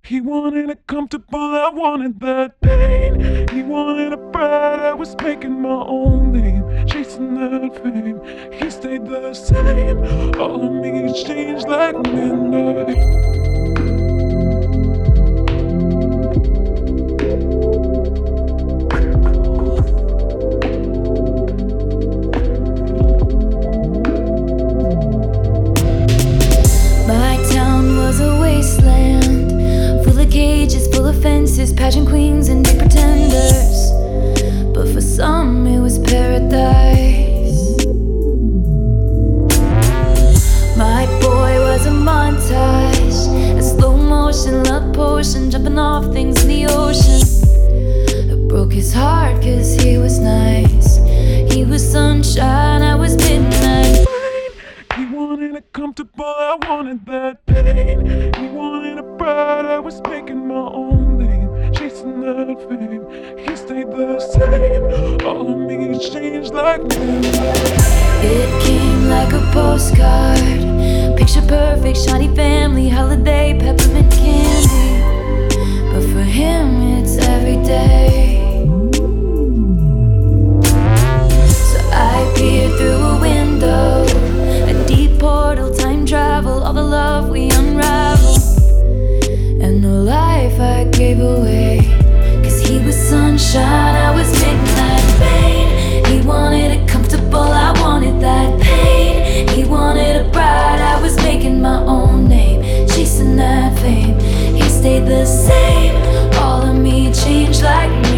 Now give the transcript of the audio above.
He wanted it comfortable, I wanted that pain. He wanted a bride, I was making my own name, chasing that fame. He stayed the same, all of me changed like midnight. Cages full of fences, pageant queens and big pretenders. But for some it was paradise. My boy was a montage, a slow motion love potion, jumping off things in the ocean. It broke his heart cause he was nice. He was sunshine, I was midnight. He wanted it comfortable, I wanted that pain. He wanted a bride, I was making my own name, chasing that fame. He stayed the same, all of me changed like midnight. It came like a postcard, picture perfect, shiny family, holiday, peppermint candy. But for him it's every day. So I peered through a window, a deep portal, time travel, all the love we unravel, and the life I gave away. Cause he was sunshine, I was midnight rain. He wanted it comfortable, I wanted that pain. He wanted a bride, I was making my own name, chasing that fame. He stayed the same, all of me changed like